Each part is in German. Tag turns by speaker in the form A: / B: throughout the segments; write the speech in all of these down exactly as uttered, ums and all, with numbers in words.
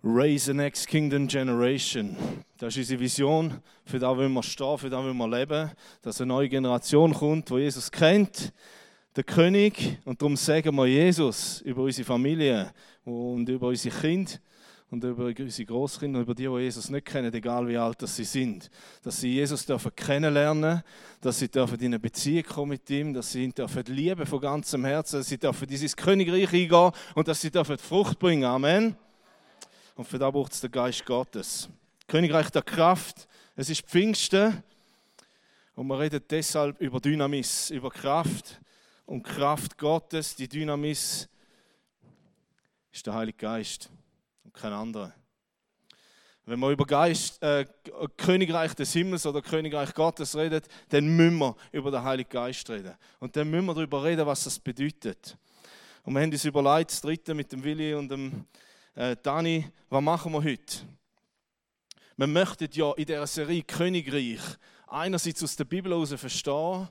A: Raise the next kingdom generation. Das ist unsere Vision, für das wollen wir stehen, für das wollen wir leben, dass eine neue Generation kommt, die Jesus kennt, der König. Und darum sagen wir Jesus über unsere Familie und über unsere Kinder und über unsere Großkinder und über die, die Jesus nicht kennen, egal wie alt sie sind. Dass sie Jesus dürfen kennenlernen, dass sie dürfen in eine Beziehung kommen mit ihm, dass sie ihn dürfen lieben von ganzem Herzen, dass sie dürfen dieses Königreich eingehen und dass sie dürfen Frucht bringen. Amen. Und für das braucht es den Geist Gottes. Königreich der Kraft, es ist Pfingsten und wir reden deshalb über Dynamis, über Kraft und Kraft Gottes. Die Dynamis ist der Heilige Geist und kein anderer. Wenn wir über Geist, äh, Königreich des Himmels oder Königreich Gottes reden, dann müssen wir über den Heiligen Geist reden. Und dann müssen wir darüber reden, was das bedeutet. Und wir haben uns überlegt, das dritte mit dem Willi und dem Äh, Dani, was machen wir heute? Wir möchten ja in dieser Serie Königreich einerseits aus der Bibel heraus verstehen,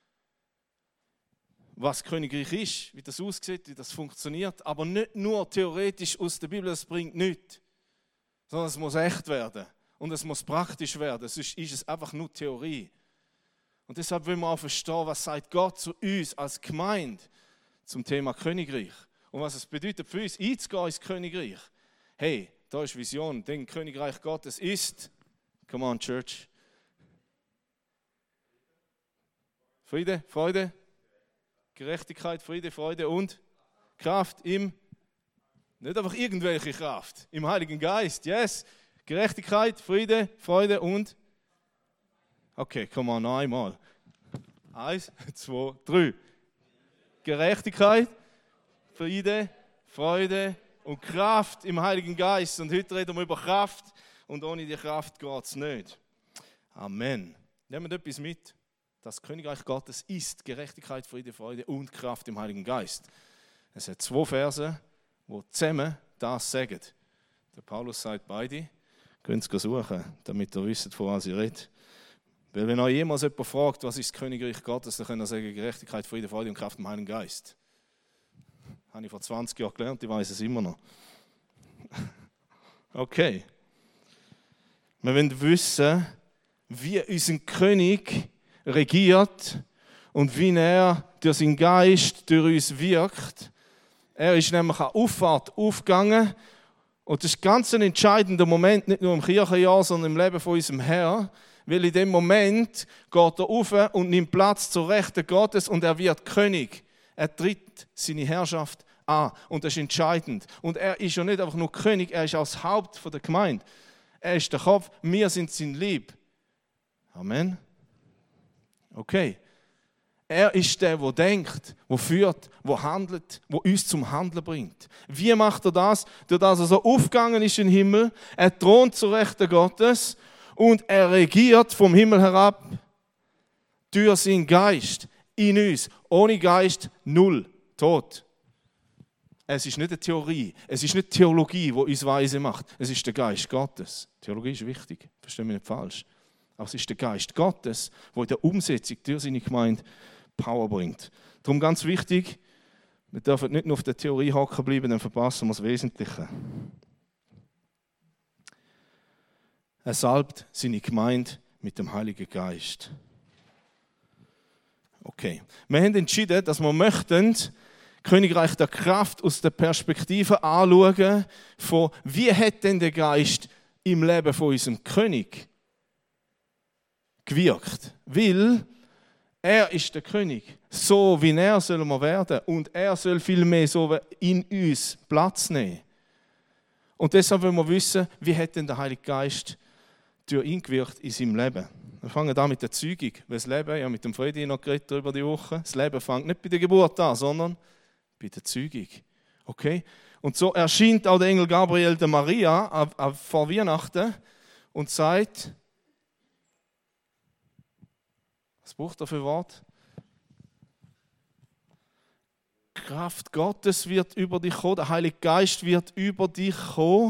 A: was Königreich ist, wie das aussieht, wie das funktioniert, aber nicht nur theoretisch aus der Bibel, das bringt nichts, sondern es muss echt werden und es muss praktisch werden, sonst ist es einfach nur Theorie. Und deshalb wollen wir auch verstehen, was sagt Gott zu uns als Gemeinde zum Thema Königreich. Und was es bedeutet für uns, einzugehen ins Königreich. Hey, da ist Vision, denn Königreich Gottes ist, come on Church, Friede, Freude, Gerechtigkeit, Friede, Freude und Kraft im, nicht einfach irgendwelche Kraft, im Heiligen Geist, yes, Gerechtigkeit, Friede, Freude und, okay, come on, noch einmal. Eins, zwei, drei. Gerechtigkeit, Friede, Freude und Kraft im Heiligen Geist. Und heute reden wir über Kraft und ohne die Kraft geht es nicht. Amen. Nehmen wir etwas mit. Das Königreich Gottes ist Gerechtigkeit, Friede, Freude und Kraft im Heiligen Geist. Es hat zwei Verse, die zusammen das sagen. Der Paulus sagt beide. Könnt ihr suchen, damit ihr wisst, von was ich rede. Weil wenn euch jemals jemand fragt, was ist das Königreich Gottes, dann könnt ihr sagen, Gerechtigkeit, Friede, Freude und Kraft im Heiligen Geist. Habe ich vor zwanzig Jahren gelernt, ich weiß es immer noch. Okay. Wir wollen wissen, wie unser König regiert und wie er durch seinen Geist durch uns wirkt. Er ist nämlich an Auffahrt aufgegangen und das ist ganz ein entscheidender Moment, nicht nur im Kirchenjahr, sondern im Leben von unserem Herrn. Weil in dem Moment geht er rauf und nimmt Platz zur Rechten Gottes und er wird König. Er tritt seine Herrschaft an und das ist entscheidend. Und er ist ja nicht einfach nur König, er ist auch das Haupt der Gemeinde. Er ist der Kopf, wir sind sein Leib. Amen. Okay. Er ist der, der denkt, der führt, der handelt, der uns zum Handeln bringt. Wie macht er das? Durch das er so aufgegangen ist in den Himmel, er thront zur Rechten Gottes und er regiert vom Himmel herab durch seinen Geist in uns. Ohne Geist null, tot. Es ist nicht eine Theorie, es ist nicht Theologie, die uns weise macht. Es ist der Geist Gottes. Theologie ist wichtig, verstehe mich nicht falsch. Aber es ist der Geist Gottes, der in der Umsetzung durch seine Gemeinde Power bringt. Darum ganz wichtig, wir dürfen nicht nur auf der Theorie hocken bleiben, dann verpassen wir das Wesentliche. Er salbt seine Gemeinde mit dem Heiligen Geist. Okay. Wir haben entschieden, dass wir möchten Königreich der Kraft aus der Perspektive anschauen, von wie hat denn der Geist im Leben von unserem König gewirkt. Weil er ist der König. So wie er soll man werden. Und er soll vielmehr so in uns Platz nehmen. Und deshalb wollen wir wissen, wie hat denn der Heilige Geist durch ihn gewirkt in seinem Leben. Wir fangen an mit der Zeugung. Weil das Leben, ja mit dem Friedi noch geredet über die Woche, das Leben fängt nicht bei der Geburt an, sondern bei der Zeugung. Okay? Und so erscheint auch der Engel Gabriel der Maria vor Weihnachten und sagt, was braucht er für Wort? Kraft Gottes wird über dich kommen, der Heilige Geist wird über dich kommen.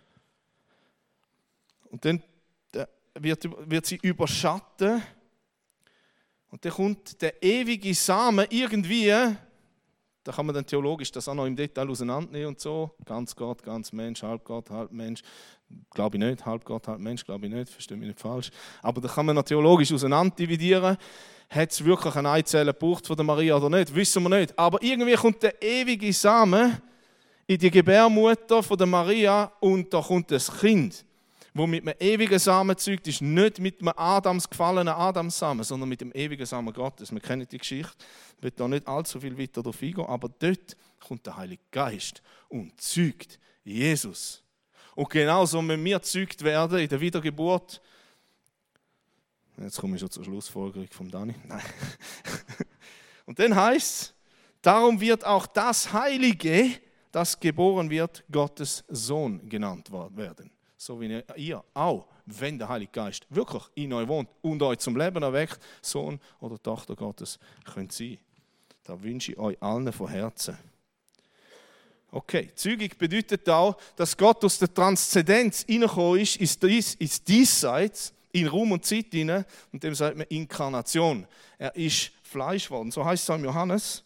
A: Und dann wird, wird sie überschatten. Und dann kommt der ewige Samen irgendwie, Da kann man dann theologisch das auch noch im Detail auseinandernehmen und so. Ganz Gott, ganz Mensch, halb Gott, halb Mensch. Glaube ich nicht, halb Gott, halb Mensch, glaube ich nicht, verstehe mich nicht falsch. Aber da kann man noch theologisch auseinander dividieren. Hat es wirklich eine Eizelle gebraucht von der Maria oder nicht? Wissen wir nicht. Aber irgendwie kommt der ewige Samen in die Gebärmutter von der Maria und da kommt das Kind, wo mit einem ewigen Samen zeugt ist, nicht mit einem Adams gefallenen Adamsamen, sondern mit dem ewigen Samen Gottes. Wir kennen die Geschichte, ich will da nicht allzu viel weiter darauf eingehen, aber dort kommt der Heilige Geist und zeugt Jesus. Und genauso müssen wir gezeugt werden in der Wiedergeburt. Jetzt komme ich schon zur Schlussfolgerung von Dani. Nein. Und dann heißt es, darum wird auch das Heilige, das geboren wird, Gottes Sohn genannt werden. So wie ihr auch, wenn der Heilige Geist wirklich in euch wohnt und euch zum Leben erweckt, Sohn oder Tochter Gottes könnt sein. Da wünsche ich euch allen von Herzen. Okay, Zeugung bedeutet auch, dass Gott aus der Transzendenz hineingekommen ist, ist dies, ist diesseits, in Raum und Zeit hinein, und dem sagt man Inkarnation. Er ist Fleisch geworden. So heißt es auch im Johannes.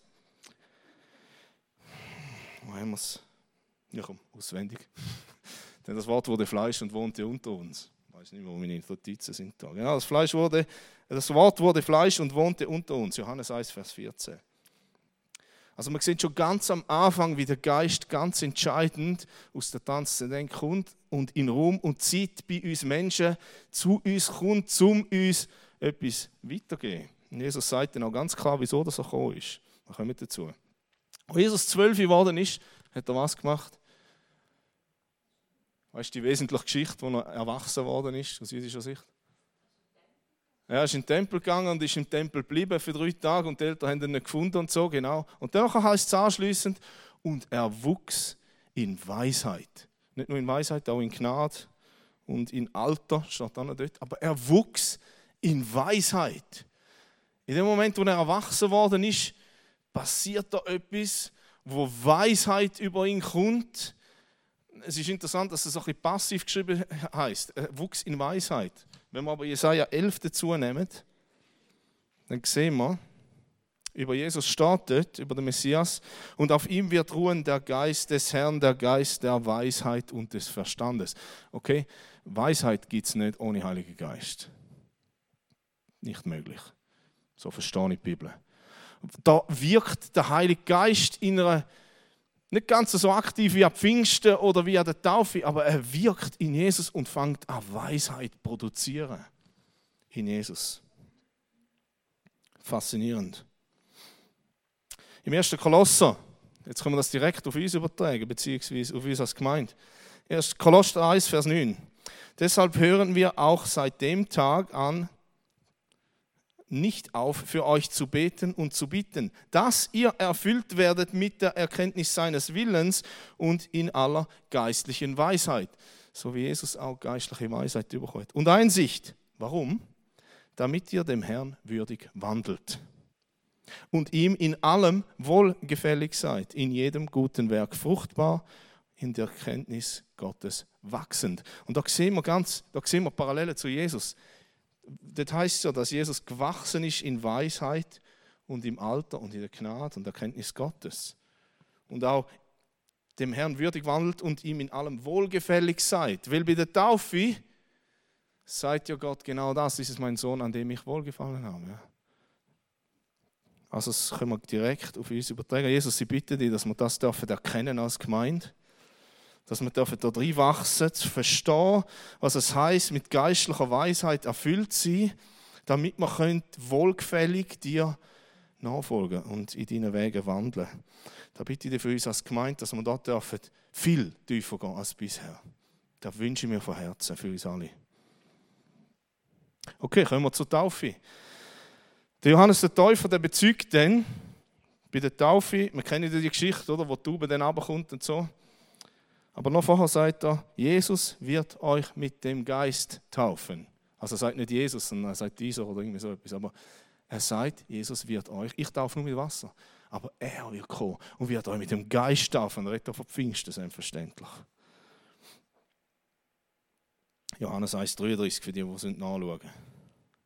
A: Wo haben wir es? Ja, komm, auswendig. Denn das Wort wurde Fleisch und wohnte unter uns. Ich weiß nicht mehr, wo meine Notizen sind da. Genau, das, Fleisch wurde, das Wort wurde Fleisch und wohnte unter uns. Johannes eins, Vers vierzehn. Also man sieht schon ganz am Anfang, wie der Geist ganz entscheidend aus der Transzendenz kommt und in Raum und Zeit bei uns Menschen zu uns kommt, um uns etwas weiterzugeben. Und Jesus sagt dann auch ganz klar, wieso das so gekommen ist. Da kommen wir dazu. Als Jesus zwölf geworden ist, hat er was gemacht? Weißt du die wesentliche Geschichte, wo er erwachsen worden ist, aus jüdischer Sicht? Er ist in den Tempel gegangen und ist im Tempel geblieben für drei Tage und die Eltern haben ihn nicht gefunden und so, genau. Und dann heißt es anschliessend, und er wuchs in Weisheit. Nicht nur in Weisheit, auch in Gnade und in Alter, steht auch noch dort, aber er wuchs in Weisheit. In dem Moment, wo er erwachsen worden ist, passiert da etwas, wo Weisheit über ihn kommt. Es ist interessant, dass es ein bisschen passiv geschrieben heißt. Er wuchs in Weisheit. Wenn wir aber Jesaja elf dazu nehmen, dann sehen wir, über Jesus steht dort, über den Messias, und auf ihm wird ruhen der Geist des Herrn, der Geist der Weisheit und des Verstandes. Okay, Weisheit gibt es nicht ohne Heiligen Geist. Nicht möglich. So verstehe ich die Bibel. Da wirkt der Heilige Geist in einer, nicht ganz so aktiv wie an Pfingsten oder wie an der Taufe, aber er wirkt in Jesus und fängt an Weisheit zu produzieren. In Jesus. Faszinierend. Im ersten Kolosser, jetzt können wir das direkt auf uns übertragen, beziehungsweise auf uns als Gemeinde. erster Kolosser eins, Vers neun. Deshalb hören wir auch seit dem Tag an nicht auf, für euch zu beten und zu bitten, dass ihr erfüllt werdet mit der Erkenntnis seines Willens und in aller geistlichen Weisheit. So wie Jesus auch geistliche Weisheit bekommt. Und Einsicht. Warum? Damit ihr dem Herrn würdig wandelt. Und ihm in allem wohlgefällig seid, in jedem guten Werk fruchtbar, in der Erkenntnis Gottes wachsend. Und da sehen wir ganz, da sehen wir Parallelen zu Jesus. Das heißt ja, dass Jesus gewachsen ist in Weisheit und im Alter und in der Gnade und der Erkenntnis Gottes. Und auch dem Herrn würdig wandelt und ihm in allem wohlgefällig seid. Weil bei der Taufe sagt ja Gott genau das, das ist mein Sohn, an dem ich wohlgefallen habe. Ja. Also das können wir direkt auf uns übertragen. Jesus, ich bitte dich, dass wir das dürfen erkennen als Gemeinde. Dass wir dürfen da drin wachsen, zu verstehen, was es heisst, mit geistlicher Weisheit erfüllt zu sein, damit wir wohlgefällig dir nachfolgen und in deinen Wegen wandeln. Da bitte ich dich für uns als Gemeinde, dass wir dort dürfen viel tiefer gehen als bisher. Das wünsche ich mir von Herzen für uns alle. Okay, kommen wir zur Taufe. Der Johannes der Täufer, der bezeugt dann bei der Taufe, wir kennen ja die Geschichte, oder, wo die Taube dann runterkommt und so. Aber noch vorher sagt er, Jesus wird euch mit dem Geist taufen. Also er sagt nicht Jesus, sondern er sagt dieser oder irgendwie so etwas. Aber er sagt, Jesus wird euch, ich taufe nur mit Wasser, aber er wird kommen und wird euch mit dem Geist taufen. Er redet von Pfingsten, selbstverständlich. Johannes eins dreiunddreißig, für die, die es nachschauen.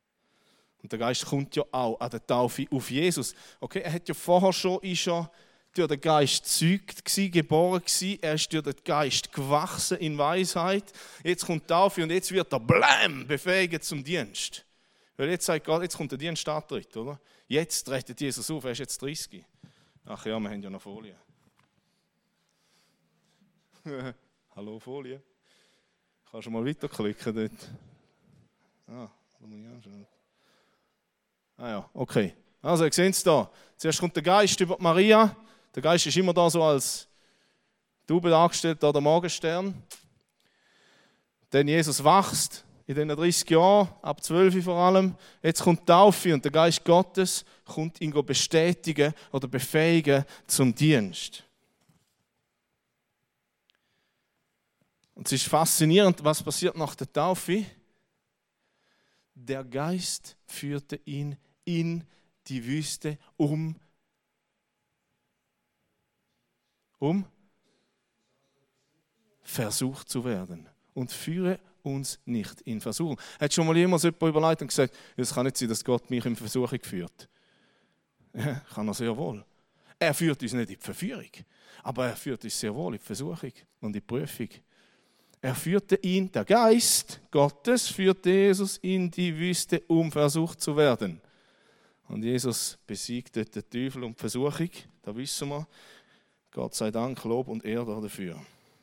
A: Und der Geist kommt ja auch an der Taufe auf Jesus. Okay, er hat ja vorher schon, ist ja durch den Geist gezeugt gsi, geboren gsi, er ist durch den Geist gewachsen in Weisheit. Jetzt kommt die Taufe und jetzt wird er blam befähigt zum Dienst. Weil jetzt sagt Gott, jetzt kommt der Dienstantritt, oder? Jetzt rettet Jesus auf, er ist jetzt dreißig. Ach ja, wir haben ja noch Folie. Hallo Folie. Kannst du mal weiterklicken dort? Ah, da muss ich anschauen. Ah ja, okay. Also, ihr seht es da. Zuerst kommt der Geist über Maria. Der Geist ist immer da so als Double angestellt, da der Morgenstern. Dann Jesus wächst in diesen dreißig Jahren, ab zwölf vor allem. Jetzt kommt die Taufe und der Geist Gottes kommt ihn bestätigen oder befähigen zum Dienst. Und es ist faszinierend, was passiert nach der Taufe. Der Geist führte ihn in die Wüste, um, um versucht zu werden. Und führe uns nicht in Versuchung. Hat schon mal jemand jemand überlegt und gesagt, es kann nicht sein, dass Gott mich in Versuchung führt. Ja, kann er sehr wohl. Er führt uns nicht in die Verführung, aber er führt uns sehr wohl in die Versuchung und in die Prüfung. Er führte ihn, der Geist Gottes führte Jesus in die Wüste, um versucht zu werden. Und Jesus besiegt dort den Teufel und die Versuchung, da wissen wir, Gott sei Dank, Lob und Ehre dafür.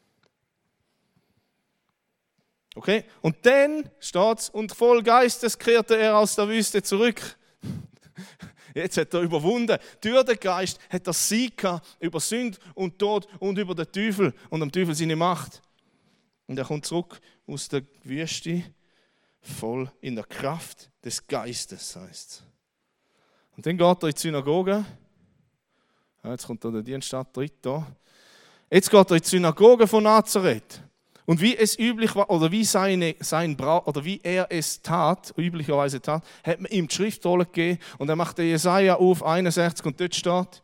A: Okay, und dann steht es, und voll Geistes kehrte er aus der Wüste zurück. Jetzt hat er überwunden. Durch den Geist hat er Sieg gehabt über Sünde und Tod und über den Teufel und am Teufel seine Macht. Und er kommt zurück aus der Wüste, voll in der Kraft des Geistes, heißt es. Und dann geht er in die Synagoge. Ja, jetzt kommt da der Dienstantritt da. Jetzt geht er in die Synagoge von Nazareth. Und wie es üblich war, oder wie, seine, sein Bra- oder wie er es tat, üblicherweise tat, hat man ihm die Schriftrolle gegeben und er macht den Jesaja auf, einundsechzig, und dort steht,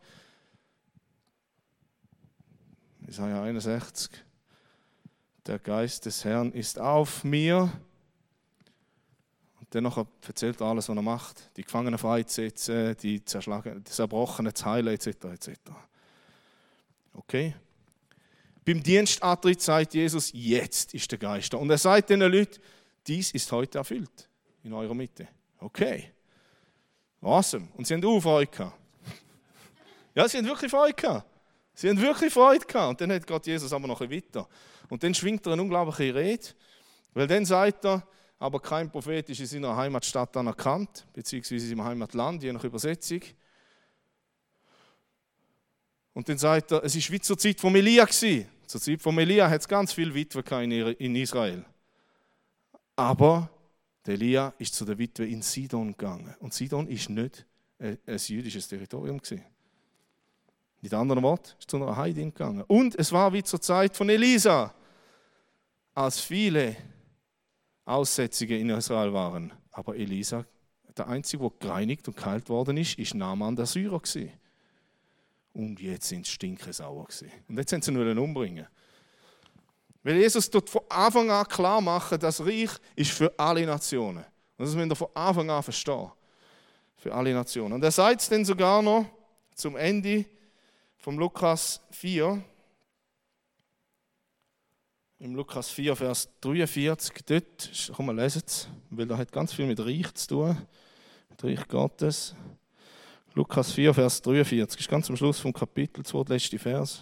A: Jesaja einundsechzig, der Geist des Herrn ist auf mir. Und dann erzählt er alles, was er macht. Die Gefangenen freizusetzen, die zerschlagen, die Zerbrochenen zu heilen, et cetera et cetera. Okay? Beim Dienstantritt sagt Jesus, jetzt ist der Geist da. Und er sagt den Leuten, dies ist heute erfüllt in eurer Mitte. Okay. Awesome. Und sie haben auch Freude gehabt. Ja, sie haben wirklich Freude gehabt. Sie haben wirklich Freude gehabt. Und dann hat Gott Jesus aber noch ein weiter. Und dann schwingt er eine unglaubliche Rede, weil dann sagt er, aber kein Prophet ist in seiner Heimatstadt anerkannt, beziehungsweise in seinem Heimatland, je nach Übersetzung. Und dann sagt er, es war wie zur Zeit von Elia gewesen. Zur Zeit von Elia hat es ganz viele Witwen in Israel. Aber der Elia ist zu der Witwe in Sidon gegangen. Und Sidon ist nicht ein, ein jüdisches Territorium gewesen. Mit anderen Worten, ist zu einer Heidin gegangen. Und es war wie zur Zeit von Elisa, als viele Aussätzige in Israel waren. Aber Elisa, der Einzige, der gereinigt und geheilt worden ist, ist Naaman der Syrer gewesen. Und jetzt sind sie stinkesauer gewesen. Und jetzt haben sie ihn umbringen. Weil Jesus dort von Anfang an klar macht, das Reich ist für alle Nationen. Und das müssen wir von Anfang an verstehen. Für alle Nationen. Und er sagt es dann sogar noch zum Ende vom Lukas vier. Im Lukas vier, Vers dreiundvierzig. Dort, komm, wir lesen es, weil das hat ganz viel mit Reich zu tun. Mit Reich Gottes. Lukas vier, Vers dreiundvierzig, das ist ganz am Schluss vom Kapitel, der letzte Vers.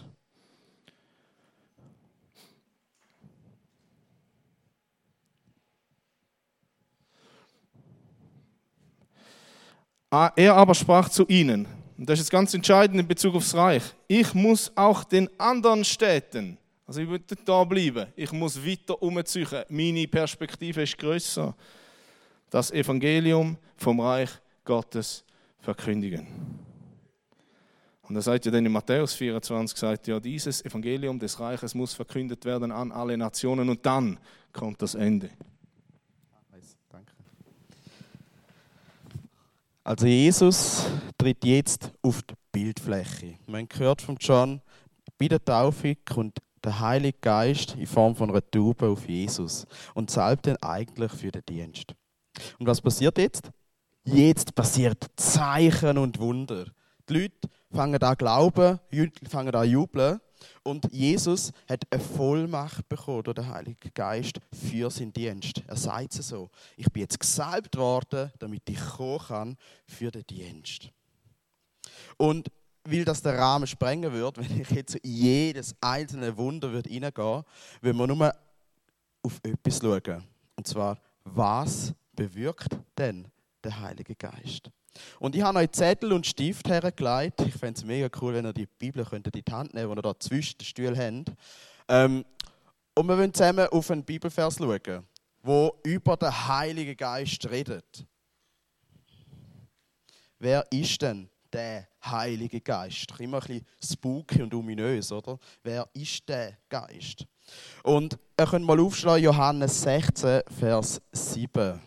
A: Er aber sprach zu ihnen, und das ist ganz entscheidend in Bezug aufs Reich, ich muss auch den anderen Städten, also ich will nicht da bleiben, ich muss weiter umziehen, meine Perspektive ist grösser, das Evangelium vom Reich Gottes verkündigen. Und er sagt ja dann in Matthäus vierundzwanzig, sagt ja, dieses Evangelium des Reiches muss verkündet werden an alle Nationen und dann kommt das Ende.
B: Danke. Also Jesus tritt jetzt auf die Bildfläche. Wir haben gehört von John, bei der Taufe kommt der Heilige Geist in Form von einer Taube auf Jesus und salbt ihn eigentlich für den Dienst. Und was passiert jetzt? Jetzt passiert Zeichen und Wunder. Die Leute fangen an glauben, fangen an jubeln. Und Jesus hat eine Vollmacht bekommen durch den Heiligen Geist für seinen Dienst. Er sagt es so: Ich bin jetzt gesalbt worden, damit ich kommen kann für den Dienst. Und weil das den Rahmen sprengen würde, wenn ich jetzt in jedes einzelne Wunder reingehen würde, wenn wir nur auf etwas schauen. Und zwar, was bewirkt denn der Heilige Geist? Und ich habe euch Zettel und Stift hergelegt. Ich fände es mega cool, wenn ihr die Bibel könntet in die Hand nehmen könntet, die ihr da zwischen den Stühlen habt. Ähm, und wir wollen zusammen auf einen Bibelvers schauen, der über den Heiligen Geist redet. Wer ist denn der Heilige Geist? Immer ein bisschen spooky und ominös, oder? Wer ist der Geist? Und ihr könnt mal aufschlagen, Johannes sechzehn, Vers sieben.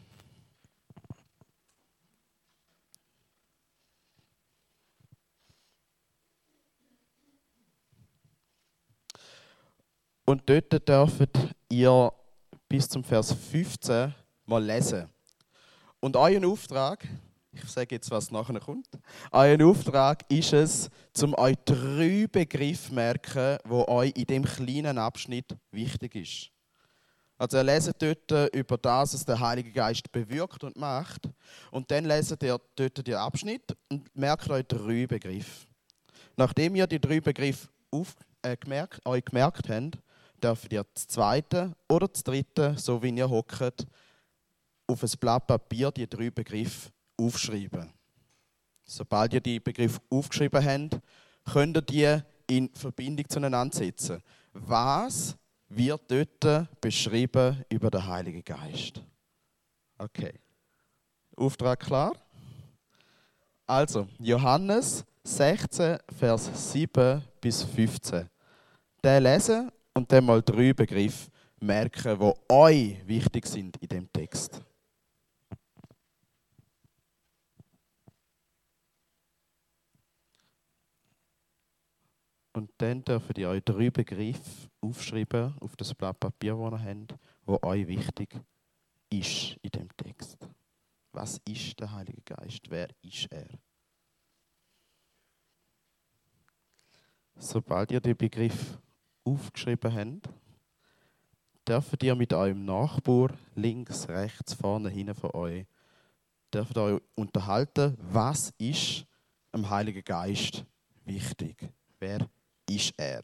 B: Und dort dürft ihr bis zum Vers fünfzehn mal lesen. Und euer Auftrag, ich sage jetzt, was nachher kommt, euer Auftrag ist es, um euch drei Begriffe zu merken, die euch in diesem kleinen Abschnitt wichtig ist. Also ihr leset dort über das, was der Heilige Geist bewirkt und macht. Und dann leset ihr dort den Abschnitt und merkt euch drei Begriffe. Nachdem ihr die drei Begriffe auf, äh, gemerkt, euch gemerkt habt, dürft ihr das zweite oder das dritte, so wie ihr hockt, auf ein Blatt Papier die drei Begriffe aufschreiben. Sobald ihr die Begriffe aufgeschrieben habt, könnt ihr die in Verbindung zueinander setzen. Was wird dort beschrieben über den Heiligen Geist? Okay. Auftrag klar? Also, Johannes sechzehn, Vers sieben bis fünfzehn. Den lesen und dann mal drei Begriffe merken, die euch wichtig sind in dem Text. Und dann dürft ihr euch drei Begriffe aufschreiben auf das Blatt Papier, das ihr habt, die euch wichtig ist in dem Text. Was ist der Heilige Geist? Wer ist er? Sobald ihr den Begriff aufgeschrieben habt, dürft ihr mit eurem Nachbar links, rechts, vorne, hinten von euch, dürft ihr euch unterhalten, was ist dem Heiligen Geist wichtig? Wer ist er?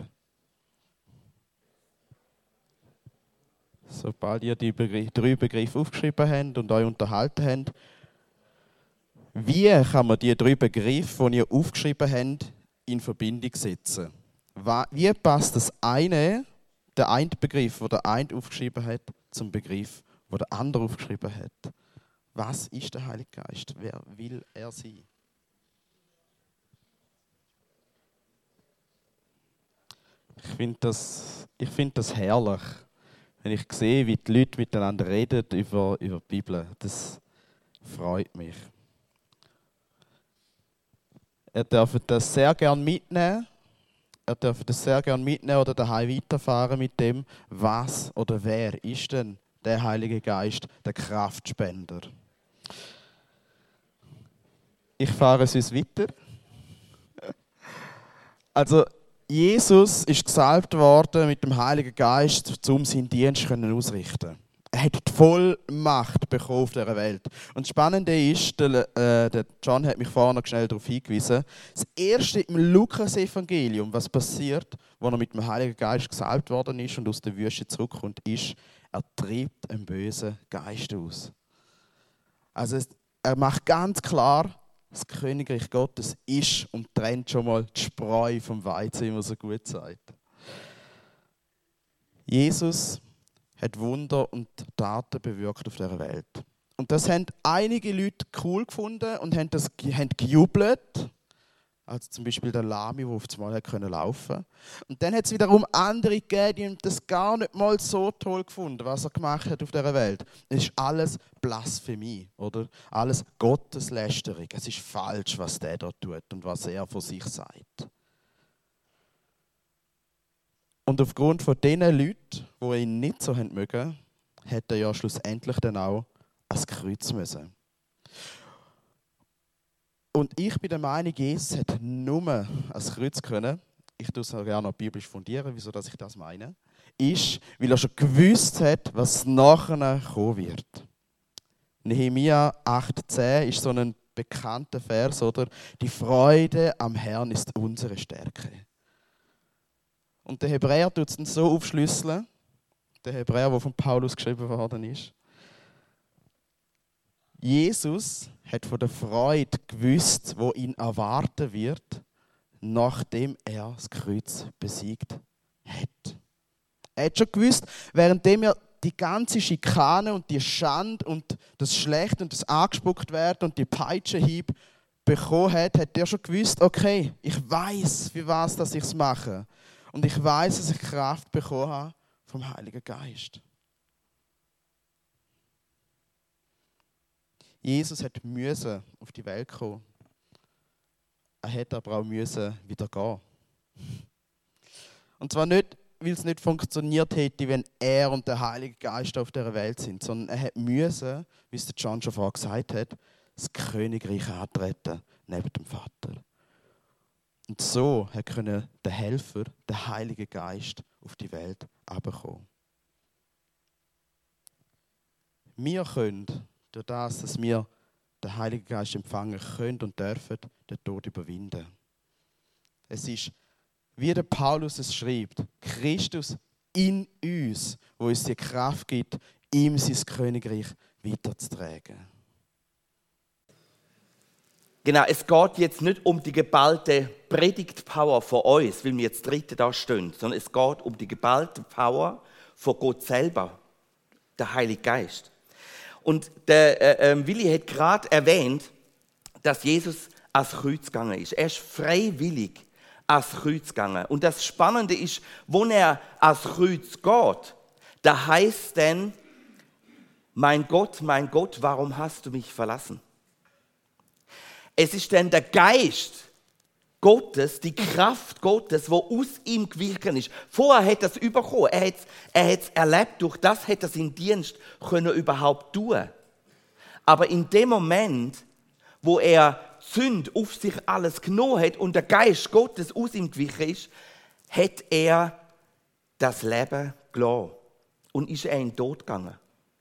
B: Sobald ihr die Begriff, drei Begriffe aufgeschrieben habt und euch unterhalten habt, wie kann man die drei Begriffe, die ihr aufgeschrieben habt, in Verbindung setzen? Wie passt das eine, der eine Begriff, den der eine aufgeschrieben hat, zum Begriff, den der andere aufgeschrieben hat? Was ist der Heilige Geist? Wer will er sein? Ich finde das, ich find das herrlich, wenn ich sehe, wie die Leute miteinander reden über, über die Bibel. Das freut mich. Ihr dürft das sehr gerne mitnehmen. Ihr dürft das sehr gerne mitnehmen oder daheim weiterfahren mit dem, was oder wer ist denn der Heilige Geist, der Kraftspender. Ich fahre es uns weiter. Also, Jesus ist gesalbt worden mit dem Heiligen Geist, um seinen Dienst ausrichten. Er hat die Vollmacht bekommen auf dieser Welt. Und das Spannende ist, der, äh, der John hat mich vorhin noch schnell darauf hingewiesen, das erste im Lukas-Evangelium, was passiert, wo er mit dem Heiligen Geist gesalbt worden ist und aus der Wüste zurückkommt, ist, er treibt einen bösen Geist aus. Also er macht ganz klar, das Königreich Gottes ist und trennt schon mal die Spreu vom Weizen, wie man so gut sagt. Jesus hat Wunder und Taten bewirkt auf dieser Welt. Und das haben einige Leute cool gefunden und haben, das, haben gejubelt. Also zum Beispiel der Lami, der auf einmal laufen konnte. Und dann hat es wiederum andere gegeben, die haben das gar nicht mal so toll gefunden, was er gemacht hat auf dieser Welt. Es ist alles Blasphemie, oder? Alles Gotteslästerung. Es ist falsch, was der da tut und was er von sich sagt. Und aufgrund von diesen Leuten, die ihn nicht so mögen, hat er ja schlussendlich dann auch ans Kreuz müssen. Und ich bin der Meinung, Jesus hat nur ans Kreuz können. Ich tue es auch gerne noch biblisch fundieren, wieso dass ich das meine. Ist, weil er schon gewusst hat, was nachher kommen wird. Nehemia acht zehn ist so ein bekannter Vers, oder? Die Freude am Herrn ist unsere Stärke. Und der Hebräer tut es dann so aufschlüsseln, der Hebräer, der von Paulus geschrieben worden ist. Jesus hat von der Freude gewusst, wo ihn erwarten wird, nachdem er das Kreuz besiegt hat. Er hat schon gewusst, währenddem er die ganze Schikane und die Schande und das Schlechte und das angespuckt werden und die Peitschenhieb bekommen hat, hat er schon gewusst, okay, ich weiß, für was dass ich es mache. Und ich weiß, dass ich Kraft bekommen habe vom Heiligen Geist. Jesus hat müssen auf die Welt kommen. Er hätte aber auch müssen wieder gehen. Und zwar nicht, weil es nicht funktioniert hätte, wenn er und der Heilige Geist auf dieser Welt sind, sondern er hat müssen, wie es der John schon vorher gesagt hat, das Königreich antreten neben dem Vater. Und so konnte der Helfer, der Heilige Geist, auf die Welt herabkommen. Wir können, durch das, dass wir den Heiligen Geist empfangen können und dürfen, den Tod überwinden. Es ist, wie der Paulus es schreibt, Christus in uns, wo uns die Kraft gibt, ihm sein Königreich weiterzutragen.
C: Genau, es geht jetzt nicht um die geballte Predigtpower von uns, weil wir jetzt Dritte da stehen, sondern es geht um die geballte Power von Gott selber, der Heilige Geist. Und der äh, äh, Willi hat gerade erwähnt, dass Jesus ans Kreuz gegangen ist. Er ist freiwillig ans Kreuz gegangen. Und das Spannende ist, wo er ans Kreuz geht, da heißt denn, mein Gott, mein Gott, warum hast du mich verlassen? Es ist denn der Geist Gottes, die Kraft Gottes, wo aus ihm gewirkt ist. Vorher hat er es bekommen, er hat es er hat's erlebt, durch das hat er seinen Dienst können überhaupt tun. Aber in dem Moment, wo er Sünde auf sich alles genommen hat und der Geist Gottes aus ihm gewichen ist, hat er das Leben gelassen und ist er in den Tod gegangen.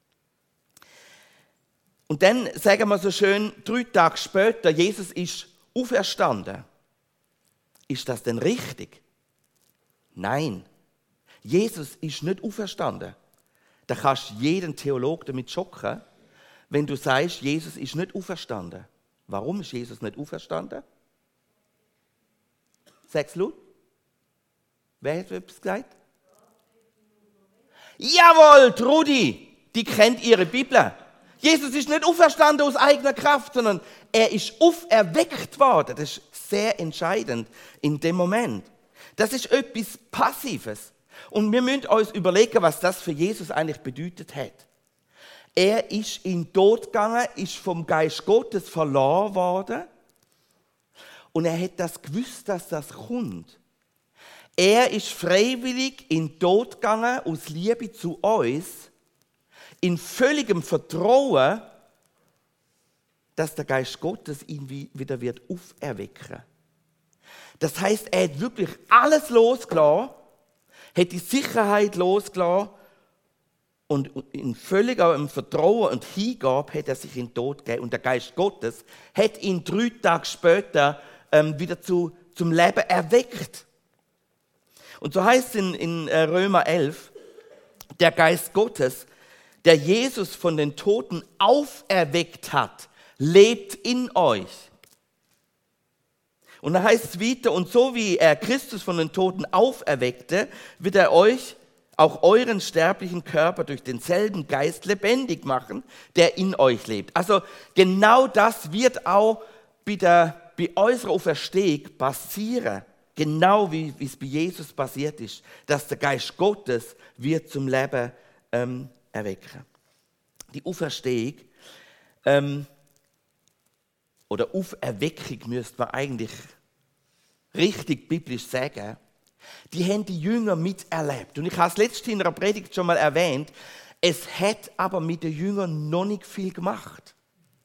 C: Und dann sagen wir so schön, drei Tage später, Jesus ist auferstanden. Ist das denn richtig? Nein. Jesus ist nicht auferstanden. Da kannst du jeden Theologen damit schocken, wenn du sagst, Jesus ist nicht auferstanden. Warum ist Jesus nicht auferstanden? Sag's laut. Wer hat etwas gesagt? Jawohl, Trudi, die kennt ihre Bibel. Jesus ist nicht auferstanden aus eigener Kraft, sondern er ist auferweckt worden. Das ist sehr entscheidend in dem Moment. Das ist etwas Passives. Und wir müssen uns überlegen, was das für Jesus eigentlich bedeutet hat. Er ist in den Tod gegangen, ist vom Geist Gottes verloren worden. Und er hat das gewusst, dass das kommt. Er ist freiwillig in den Tod gegangen, aus Liebe zu uns, in völligem Vertrauen, dass der Geist Gottes ihn wieder wird auferwecken. Das heißt, er hat wirklich alles losgelassen, hat die Sicherheit losgelassen und in völligem Vertrauen und Hingabe hat er sich in den Tod gegeben. Und der Geist Gottes hat ihn drei Tage später ähm, wieder zu, zum Leben erweckt. Und so heißt es in, in Römer elf, der Geist Gottes, der Jesus von den Toten auferweckt hat, lebt in euch. Und da heißt es weiter, und so wie er Christus von den Toten auferweckte, wird er euch, auch euren sterblichen Körper, durch denselben Geist lebendig machen, der in euch lebt. Also genau das wird auch bei, der, bei unserer Auferstehung passieren. Genau wie, wie es bei Jesus passiert ist, dass der Geist Gottes wird zum Leben ähm, erwecken. Die Auferstehung ähm, oder Auferweckung müsste man eigentlich richtig biblisch sagen, die haben die Jünger miterlebt. Und ich habe es letztens in einer Predigt schon mal erwähnt, es hat aber mit den Jüngern noch nicht viel gemacht.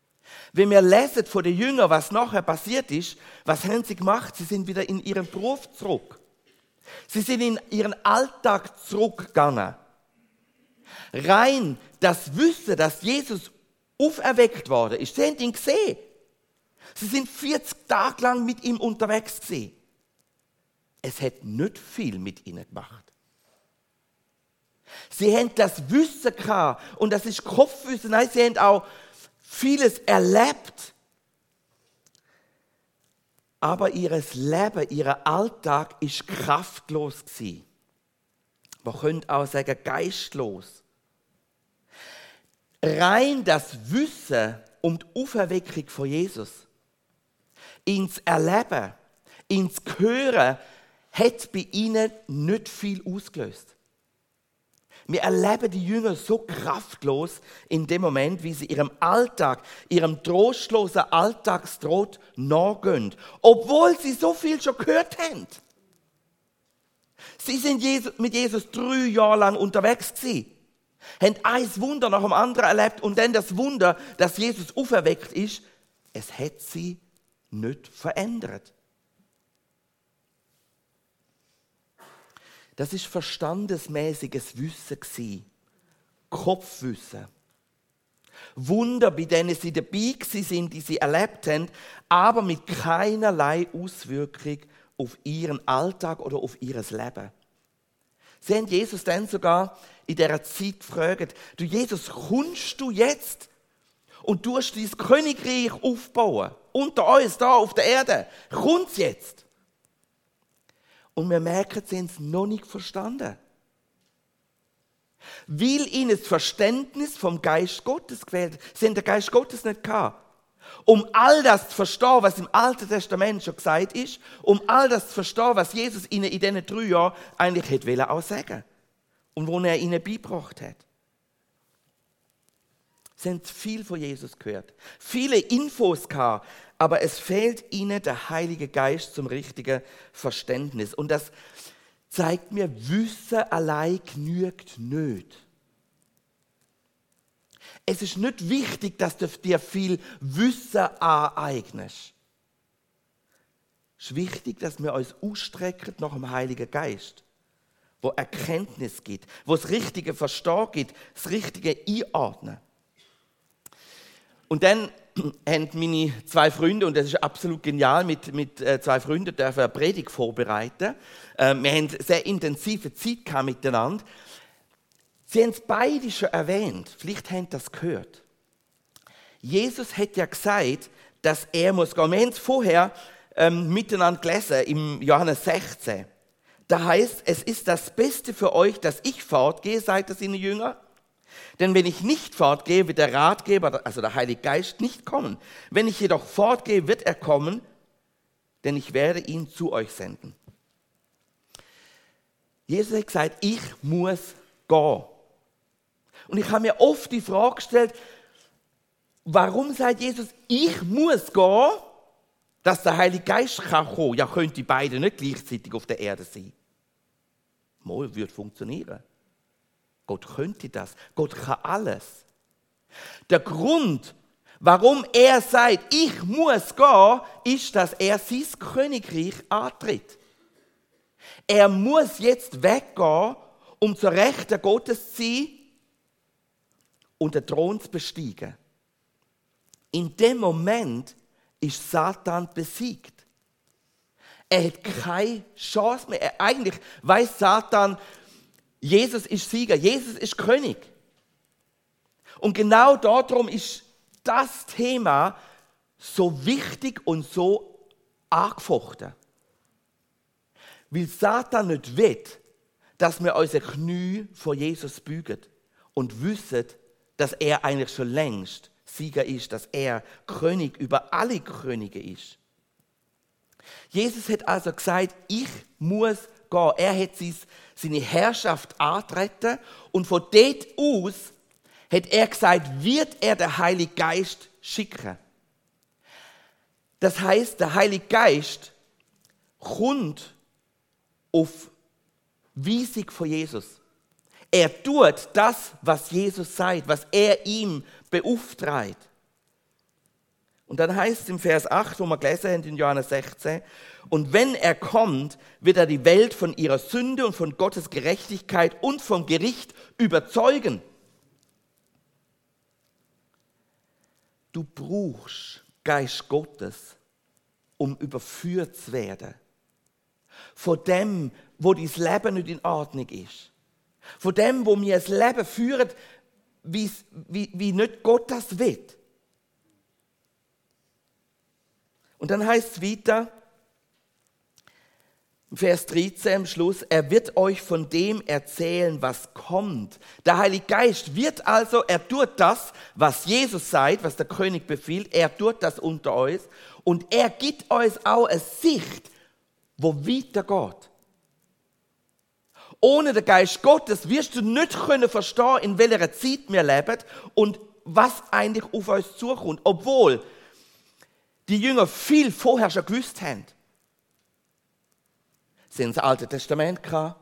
C: Wenn wir lesen von den Jüngern, was nachher passiert ist, was haben sie gemacht? Sie sind wieder in ihren Beruf zurück. Sie sind in ihren Alltag zurückgegangen. Rein das Wissen, dass Jesus auferweckt worden ist. Sie haben ihn gesehen. Sie sind vierzig Tage lang mit ihm unterwegs gewesen. Es hat nicht viel mit ihnen gemacht. Sie haben das Wissen gehabt, und das ist Kopfwissen. Nein, sie haben auch vieles erlebt. Aber ihr Leben, ihr Alltag ist kraftlos gewesen. Man könnte auch sagen, geistlos. Rein das Wissen um die Auferweckung von Jesus, ins Erleben, ins Hören, hat bei ihnen nicht viel ausgelöst. Wir erleben die Jünger so kraftlos in dem Moment, wie sie ihrem Alltag, ihrem trostlosen Alltagstrott nachgehen, obwohl sie so viel schon gehört haben. Sie sind mit Jesus drei Jahre lang unterwegs gewesen, haben ein Wunder nach dem anderen erlebt und dann das Wunder, dass Jesus auferweckt ist, es hat sie nicht verändert. Das ist verstandesmäßiges Wissen gewesen. Kopfwissen. Wunder, bei denen sie dabei sind, die sie erlebt haben, aber mit keinerlei Auswirkung auf ihren Alltag oder auf ihr Leben. Sie haben Jesus dann sogar in dieser Zeit gefragt, du Jesus, kommst du jetzt und tust dein Königreich aufbauen? Unter uns, da auf der Erde. Kommt's jetzt? Und wir merken, sie haben es noch nicht verstanden. Weil ihnen das Verständnis vom Geist Gottes gefehlt hat. Sie haben den Geist Gottes nicht gehabt. Um all das zu verstehen, was im Alten Testament schon gesagt ist, um all das zu verstehen, was Jesus ihnen in diesen drei Jahren eigentlich hätte auch sagen und wo er ihnen beigebracht hat. Sie haben viel von Jesus gehört, viele Infos gehabt, aber es fehlt ihnen der Heilige Geist zum richtigen Verständnis. Und das zeigt mir, Wissen allein genügt nicht. Es ist nicht wichtig, dass du dir viel Wissen aneignest. Es ist wichtig, dass wir uns ausstrecken nach dem Heiligen Geist, wo Erkenntnis gibt, wo das richtige Verstehen gibt, das richtige Einordnen. Und dann haben meine zwei Freunde, und das ist absolut genial, mit, mit zwei Freunden dürfen eine Predigt vorbereiten. Wir haben eine sehr intensive Zeit gehabt miteinander. Sie haben es beide schon erwähnt, vielleicht haben Sie das gehört. Jesus hat ja gesagt, dass er muss gehen. Wir haben es vorher ähm, miteinander gelesen, im Johannes sechzehn. Da heißt, es ist das Beste für euch, dass ich fortgehe, sagt er seinen Jüngern. Denn wenn ich nicht fortgehe, wird der Ratgeber, also der Heilige Geist, nicht kommen. Wenn ich jedoch fortgehe, wird er kommen, denn ich werde ihn zu euch senden. Jesus hat gesagt, ich muss gehen. Und ich habe mir oft die Frage gestellt, warum sagt Jesus, ich muss gehen, dass der Heilige Geist kann kommen? Ja, könnte die beiden nicht gleichzeitig auf der Erde sein. Mal, würde funktionieren. Gott könnte das. Gott kann alles. Der Grund, warum er sagt, ich muss gehen, ist, dass er sein Königreich antritt. Er muss jetzt weggehen, um zur Rechten Gottes zu sein und den Thron zu besteigen. In dem Moment ist Satan besiegt. Er hat keine Chance mehr. Er, eigentlich weiß Satan, Jesus ist Sieger, Jesus ist König. Und genau darum ist das Thema so wichtig und so angefochten. Weil Satan nicht will, dass wir unsere Knie vor Jesus beugen und wissen, dass er eigentlich schon längst Sieger ist, dass er König über alle Könige ist. Jesus hat also gesagt, ich muss gehen. Er hat seine Herrschaft antreten und von dort aus hat er gesagt, wird er den Heiligen Geist schicken. Das heißt, der Heilige Geist kommt auf Weisung von Jesus. Er tut das, was Jesus sagt, was er ihm beauftragt. Und dann heißt es im Vers acht, wo wir gelesen haben in Johannes sechzehn, und wenn er kommt, wird er die Welt von ihrer Sünde und von Gottes Gerechtigkeit und vom Gericht überzeugen. Du brauchst Geist Gottes, um überführt zu werden. Von dem, wo dein Leben nicht in Ordnung ist. Von dem, wo mir das Leben führt, wie, wie nicht Gott das will. Und dann heißt es weiter, im Vers dreizehn am Schluss, er wird euch von dem erzählen, was kommt. Der Heilige Geist wird also, er tut das, was Jesus sagt, was der König befiehlt, er tut das unter euch und er gibt euch auch eine Sicht, wo weitergeht. Ohne den Geist Gottes wirst du nicht können verstehen, in welcher Zeit wir leben und was eigentlich auf uns zukommt. Obwohl die Jünger viel vorher schon gewusst haben. Sie haben das Alte Testament gehabt.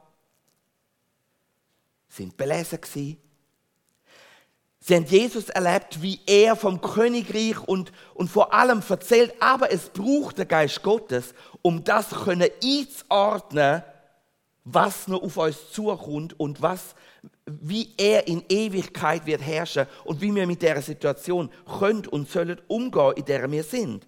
C: Sie waren belesen gewesen. Sie haben Jesus erlebt, wie er vom Königreich und, und vor allem erzählt. Aber es braucht den Geist Gottes, um das können einzuordnen, was noch auf uns zukommt und was, wie er in Ewigkeit wird herrschen und wie wir mit dieser Situation können und sollen umgehen, in der wir sind.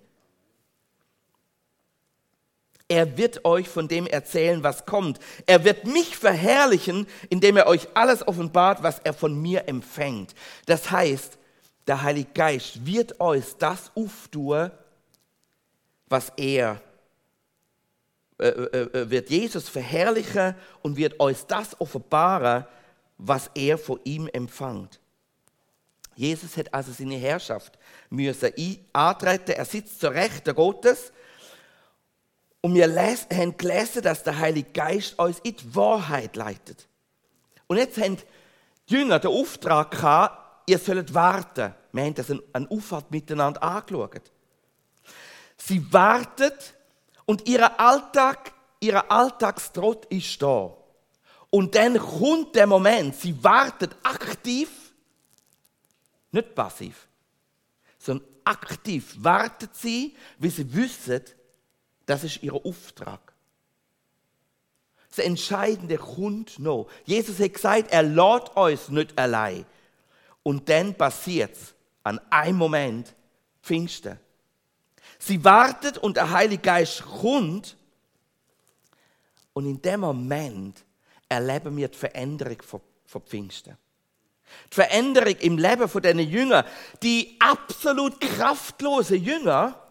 C: Er wird euch von dem erzählen, was kommt. Er wird mich verherrlichen, indem er euch alles offenbart, was er von mir empfängt. Das heißt, der Heilige Geist wird euch das auftun, was er äh, äh, wird Jesus verherrlichen und wird euch das offenbaren, was er von ihm empfängt. Jesus hat also seine Herrschaft müssen antreten. Er sitzt zur Rechten Gottes. Und wir haben gelesen, dass der Heilige Geist uns in die Wahrheit leitet. Und jetzt haben die Jünger den Auftrag gehabt, ihr sollt warten. Wir haben das an Auffahrt miteinander angeschaut. Sie wartet und ihr Alltag, ihr Alltagstrott ist da. Und dann kommt der Moment, sie wartet aktiv, nicht passiv, sondern aktiv wartet sie, weil sie wissen, das ist ihr Auftrag. Das Entscheidende kommt noch. Jesus hat gesagt, er lässt uns nicht allein. Und dann passiert es an einem Moment, Pfingsten. Sie wartet und der Heilige Geist kommt. Und in dem Moment erleben wir die Veränderung von, von Pfingsten. Die Veränderung im Leben von diesen Jüngern, die absolut kraftlosen Jünger,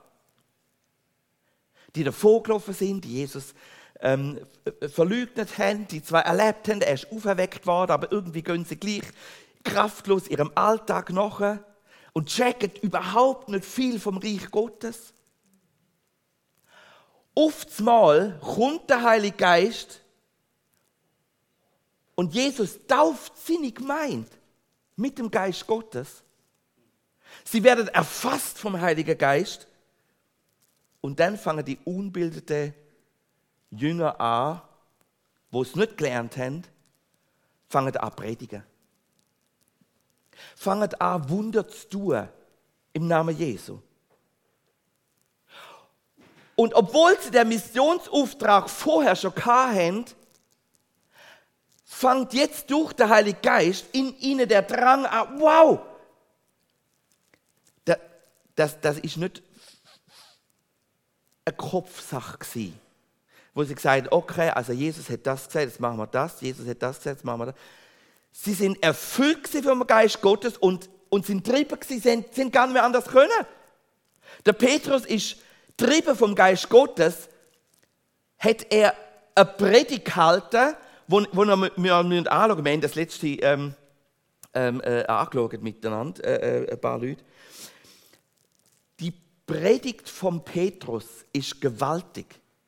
C: die davor gelaufen sind, die Jesus ähm, verleugnet haben, die zwar erlebt haben, er ist auferweckt worden, aber irgendwie gehen sie gleich kraftlos ihrem Alltag nach und checken überhaupt nicht viel vom Reich Gottes. Oftmals kommt der Heilige Geist und Jesus tauft seine Gemeinde mit dem Geist Gottes. Sie werden erfasst vom Heiligen Geist. Und dann fangen die unbildeten Jünger an, die es nicht gelernt haben, fangen an zu predigen. Fangen an, Wunder zu tun im Namen Jesu. Und obwohl sie den Missionsauftrag vorher schon hatten, fängt jetzt durch den Heiligen Geist in ihnen der Drang an, wow, das, das, das ist nicht eine Kopfsache gewesen, wo sie gesagt haben, okay, also Jesus hat das gesagt, jetzt machen wir das, Jesus hat das gesagt, jetzt machen wir das. Sie sind erfüllt vom Geist Gottes und, und sind getrieben gewesen, sind, sind gar nicht mehr anders können. Der Petrus ist getrieben vom Geist Gottes, hat er eine Predigt gehalten, wo, wo wir, wir anschauen, wir haben das letzte ähm, ähm, äh, angeschaut miteinander, äh, äh, ein paar Leute. Die Predigt von Petrus ist gewaltig.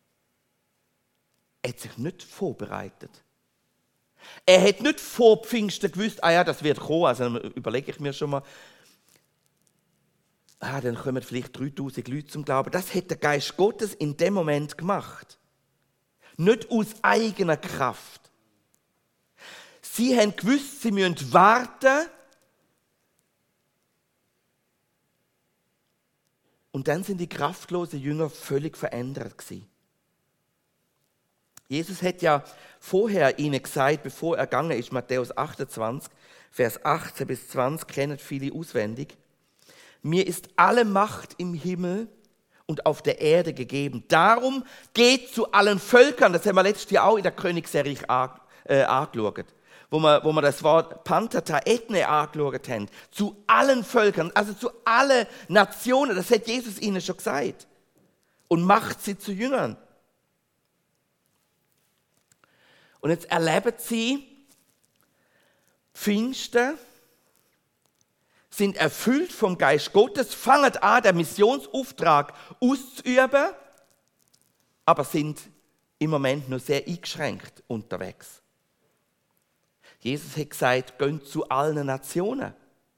C: Er hat sich nicht vorbereitet. Er hat nicht vor Pfingsten gewusst, ah ja, das wird kommen, also überlege ich mir schon mal, ah, dann kommen vielleicht dreitausend Leute zum Glauben. Das hat der Geist Gottes in dem Moment gemacht. Nicht aus eigener Kraft. Sie haben gewusst, sie müssen warten, Und dann sind die kraftlosen Jünger völlig verändert gewesen. Jesus hat ja vorher ihnen gesagt, bevor er gegangen ist, Matthäus achtundzwanzig, Vers achtzehn bis zwanzig, kennen viele auswendig. Mir ist alle Macht im Himmel und auf der Erde gegeben. Darum geht zu allen Völkern. Das haben wir letztes Jahr auch in der Königsserie äh, angeschaut, wo wir, wo wir das Wort Pantata Ethne angeschaut haben. Zu allen Völkern, also zu allen Nationen. Das hat Jesus ihnen schon gesagt. Und macht sie zu Jüngern. Und jetzt erleben sie Pfingsten, sind erfüllt vom Geist Gottes, fangen an, den Missionsauftrag auszuüben, aber sind im Moment noch sehr eingeschränkt unterwegs. Jesus hat gesagt, geht zu allen Nationen.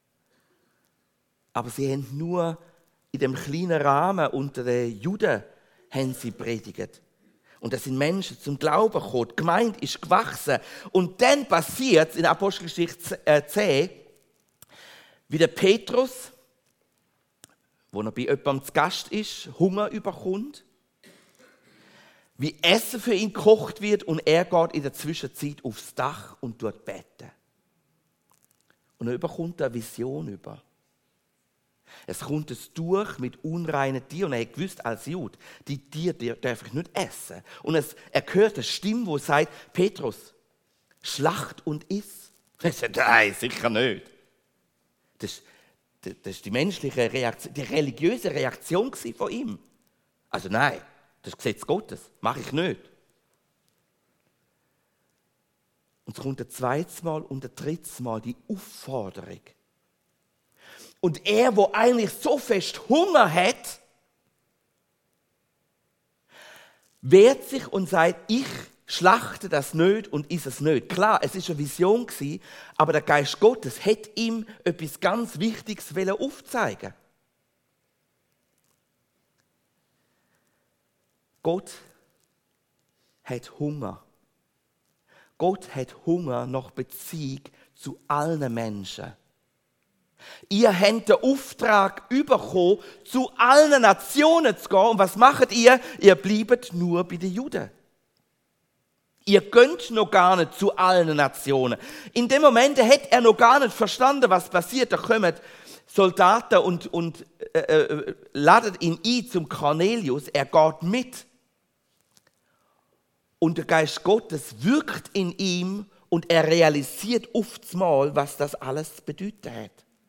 C: Aber sie haben nur in dem kleinen Rahmen unter den Juden haben sie predigt. Und da sind Menschen zum Glauben gekommen. Die Gemeinde ist gewachsen. Und dann passiert es in Apostelgeschichte zehn, wie der Petrus, wo er bei jemandem zu Gast ist, Hunger überkommt, wie Essen für ihn gekocht wird und er geht in der Zwischenzeit aufs Dach und tut beten. Und er überkommt eine Vision über. Es kommt ein Tuch mit unreinen Tieren und er hat gewusst als Jude, die Tiere darf ich nicht essen. Und es, er hört eine Stimme, die sagt, Petrus, schlacht und iss. Er sagt, nein, sicher nicht. Das, das, das ist die menschliche Reaktion, die religiöse Reaktion von ihm. Also nein, das ist Gesetz Gottes, mache ich nicht. Und es kommt ein zweites Mal und ein drittes Mal die Aufforderung. Und er, wo eigentlich so fest Hunger hat, wehrt sich und sagt, ich schlachte das nicht und ist es nicht. Klar, es ist eine Vision gewesen, aber der Geist Gottes hat ihm etwas ganz Wichtiges aufzeigen. Gott hat Hunger. Gott hat Hunger nach Beziehung zu allen Menschen. Ihr habt den Auftrag bekommen, zu allen Nationen zu gehen. Und was macht ihr? Ihr bleibt nur bei den Juden. Ihr könnt noch gar nicht zu allen Nationen. In dem Moment hat er noch gar nicht verstanden, was passiert. Da kommen Soldaten und, und äh, äh, laden ihn ein zum Cornelius. Er geht mit. Und der Geist Gottes wirkt in ihm und er realisiert oftmals, was das alles bedeutet hat.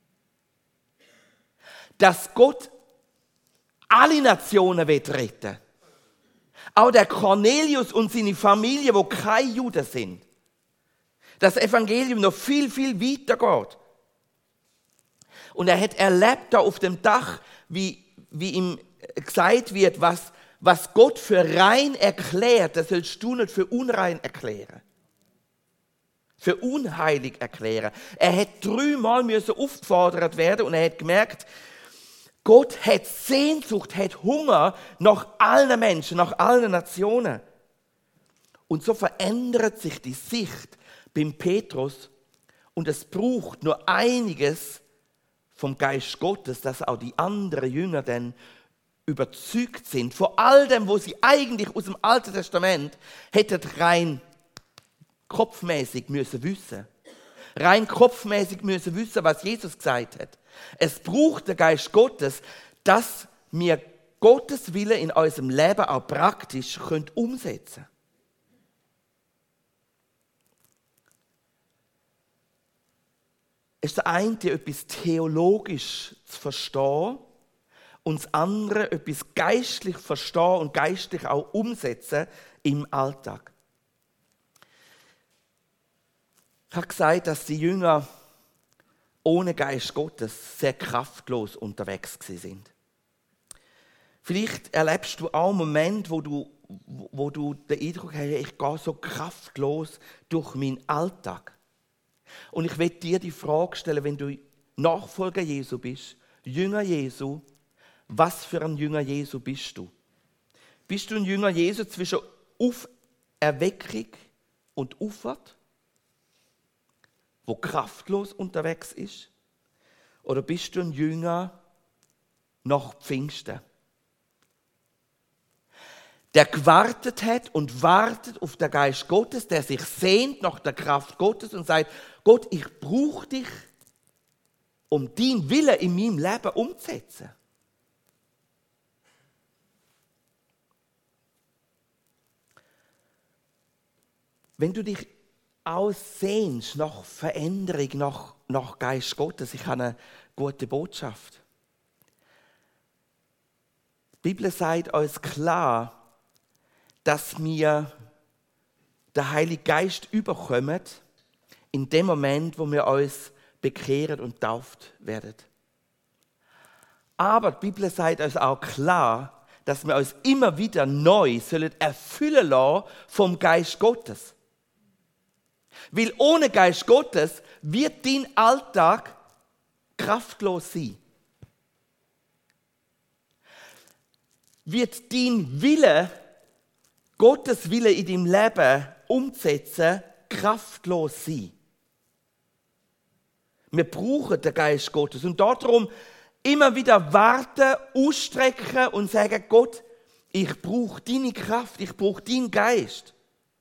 C: Dass Gott alle Nationen retten will. Auch der Cornelius und seine Familie, wo keine Juden sind. Das Evangelium noch viel, viel weiter geht. Und er hat erlebt da auf dem Dach, wie, wie ihm gesagt wird, was, was Gott für rein erklärt, das sollst du nicht für unrein erklären. Für unheilig erklären. Er hat dreimal müssen aufgefordert werden und er hat gemerkt, Gott hat Sehnsucht, hat Hunger nach allen Menschen, nach allen Nationen. Und so verändert sich die Sicht beim Petrus und es braucht nur einiges vom Geist Gottes, dass auch die anderen Jünger dann überzeugt sind. Vor all dem, wo sie eigentlich aus dem Alten Testament hätten rein kopfmäßig müssen wissen. Rein kopfmäßig müssen wissen, was Jesus gesagt hat. Es braucht den Geist Gottes, dass wir Gottes Wille in unserem Leben auch praktisch können umsetzen können. Es ist der eine, etwas theologisch zu verstehen und das andere, etwas geistlich verstehen und geistlich auch umsetzen im Alltag. Ich habe gesagt, dass die Jünger ohne Geist Gottes sehr kraftlos unterwegs sind. Vielleicht erlebst du auch einen Moment, wo du, wo du den Eindruck hast, ich gehe so kraftlos durch meinen Alltag. Und ich will dir die Frage stellen, wenn du Nachfolger Jesu bist, Jünger Jesu, was für ein Jünger Jesu bist du? Bist du ein Jünger Jesu zwischen Auferweckung und Auffahrt? Wo kraftlos unterwegs ist? Oder bist du ein Jünger, nach Pfingsten. Der gewartet hat und wartet auf den Geist Gottes, der sich sehnt nach der Kraft Gottes und sagt, Gott, ich brauche dich, um deinen Willen in meinem Leben umzusetzen. Wenn du dich aussehnst nach Veränderung, nach, nach Geist Gottes, ich habe eine gute Botschaft. Die Bibel sagt uns klar, dass wir den Heiligen Geist überkommen in dem Moment, wo wir uns bekehren und tauft werden. Aber die Bibel sagt uns auch klar, dass wir uns immer wieder neu sollen erfüllen lassen vom Geist Gottes. Weil ohne Geist Gottes wird dein Alltag kraftlos sein. Wird dein Wille, Gottes Wille in deinem Leben umzusetzen, kraftlos sein. Wir brauchen den Geist Gottes und darum immer wieder warten, ausstrecken und sagen, Gott, ich brauche deine Kraft, ich brauche deinen Geist.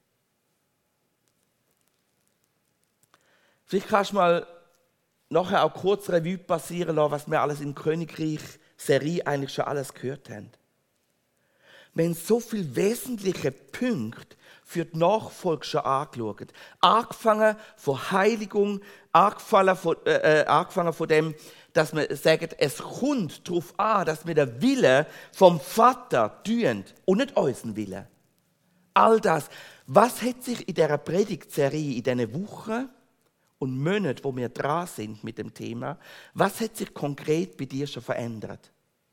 C: Vielleicht kannst du mal nachher auch kurz Revue passieren lassen, was wir alles im Königreich-Serie eigentlich schon alles gehört haben. Wir haben so viele wesentliche Punkte für die Nachfolge schon angeschaut. Angefangen von Heiligung, angefangen von, äh, angefangen von dem, dass wir sagen, es kommt darauf an, dass wir den Willen vom Vater tun und nicht unseren Willen. All das. Was hat sich in dieser Predigtserie, in diesen Wochen und Monaten, wo wir dran sind mit dem Thema, was hat sich konkret bei dir schon verändert?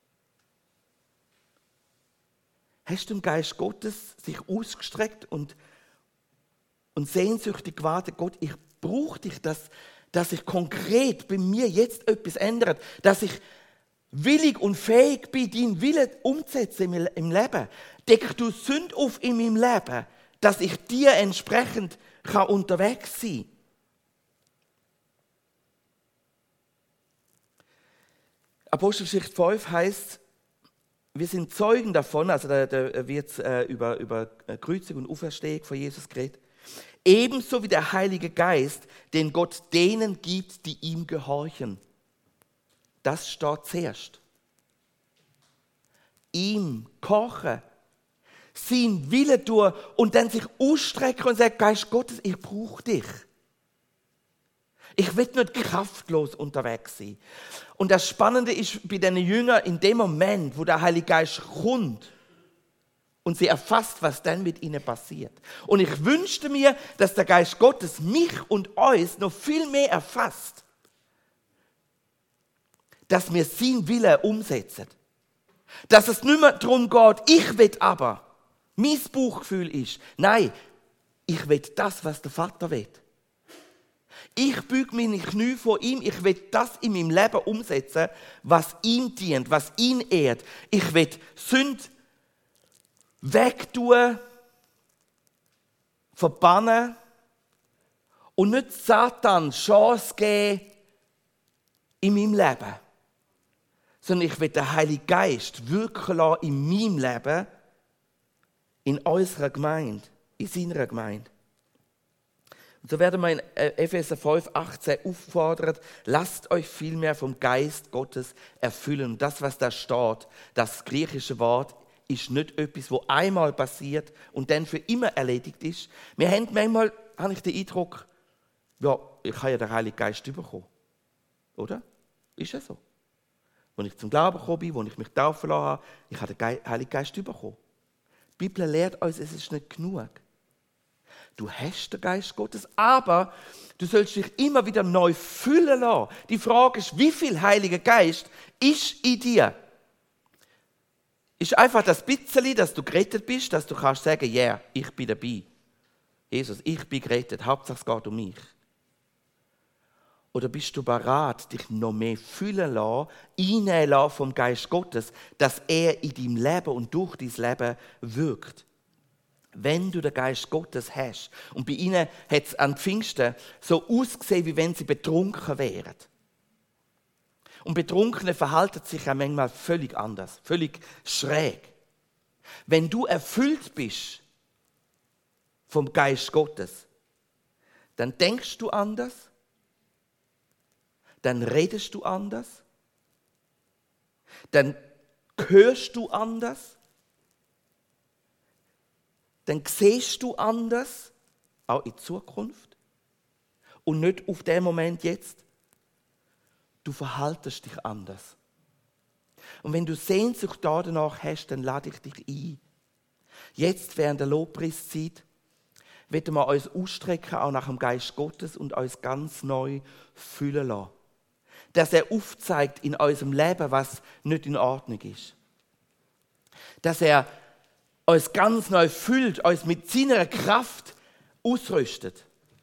C: Hast du im Geist Gottes sich ausgestreckt und, und sehnsüchtig gewartet, Gott, ich brauche dich, dass, dass sich konkret bei mir jetzt etwas ändert, dass ich willig und fähig bin, deinen Willen umzusetzen im, im Leben. Deck du Sünde auf in meinem Leben, dass ich dir entsprechend kann unterwegs sein kann. Apostelgeschichte fünf heißt, wir sind Zeugen davon, also da, da wird äh, über, über Kreuzigung und Auferstehung von Jesus geredet, ebenso wie der Heilige Geist, den Gott denen gibt, die ihm gehorchen. Das steht zuerst. Ihm kochen, sein Wille tun und dann sich ausstrecken und sagen, Geist Gottes, ich brauche dich. Ich will nicht kraftlos unterwegs sein. Und das Spannende ist bei den Jüngern, in dem Moment, wo der Heilige Geist kommt und sie erfasst, was dann mit ihnen passiert. Und ich wünschte mir, dass der Geist Gottes mich und uns noch viel mehr erfasst, dass wir seinen Willen umsetzen. Dass es nicht mehr darum geht, ich will aber, mein Bauchgefühl ist, nein, ich will das, was der Vater will. Ich büge meine Knie vor ihm, ich will das in meinem Leben umsetzen, was ihm dient, was ihn ehrt. Ich will Sünde wegtun, verbannen und nicht Satan Chance geben in meinem Leben. Sondern ich will den Heiligen Geist wirken lassen in meinem Leben, in unserer Gemeinde, in seiner Gemeinde. Und so werden wir in Epheser fünf, achtzehn auffordert, lasst euch vielmehr vom Geist Gottes erfüllen. Und das, was da steht, das griechische Wort, ist nicht etwas, was einmal passiert und dann für immer erledigt ist. Wir haben manchmal, habe ich den Eindruck, ja, ich habe ja den Heiligen Geist bekommen. Oder? Ist ja so. Als ich zum Glauben gekommen bin, als ich mich taufen lassen habe, ich habe den Heiligen Geist bekommen. Die Bibel lehrt uns, es ist nicht genug. Du hast den Geist Gottes, aber du sollst dich immer wieder neu füllen lassen. Die Frage ist, wie viel Heiliger Geist ist in dir? Ist einfach das bisschen, dass du gerettet bist, dass du kannst sagen, ja, yeah, ich bin dabei. Jesus, ich bin gerettet, Hauptsache es geht um mich. Oder bist du bereit, dich noch mehr füllen lassen, einnehmen lassen vom Geist Gottes, dass er in deinem Leben und durch dein Leben wirkt? Wenn du den Geist Gottes hast, und bei ihnen hat es an Pfingsten so ausgesehen, wie wenn sie betrunken wären. Und Betrunkene verhalten sich ja manchmal völlig anders, völlig schräg. Wenn du erfüllt bist vom Geist Gottes, dann denkst du anders, dann redest du anders, dann hörst du anders, dann siehst du anders, auch in Zukunft und nicht auf den Moment jetzt. Du verhaltest dich anders. Und wenn du Sehnsucht danach hast, dann lade ich dich ein. Jetzt während der Lobpreiszeit werden wir uns ausstrecken, auch nach dem Geist Gottes und uns ganz neu füllen lassen. Dass er aufzeigt in unserem Leben, was nicht in Ordnung ist. Dass er uns ganz neu füllt, uns mit seiner Kraft ausrüstet.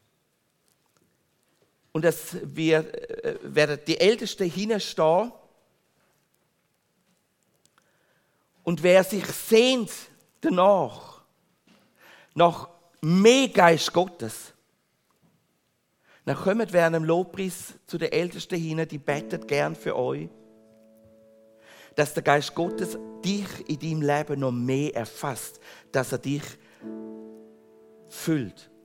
C: Und dass wir äh, werden die Ältesten hinstehen. Und wer sich sehnt danach, nach mehr Geist Gottes, dann kommt während dem Lobpreis zu den Ältesten hin, die beten gern für euch, dass der Geist Gottes dich in deinem Leben noch mehr erfasst, dass er dich füllt.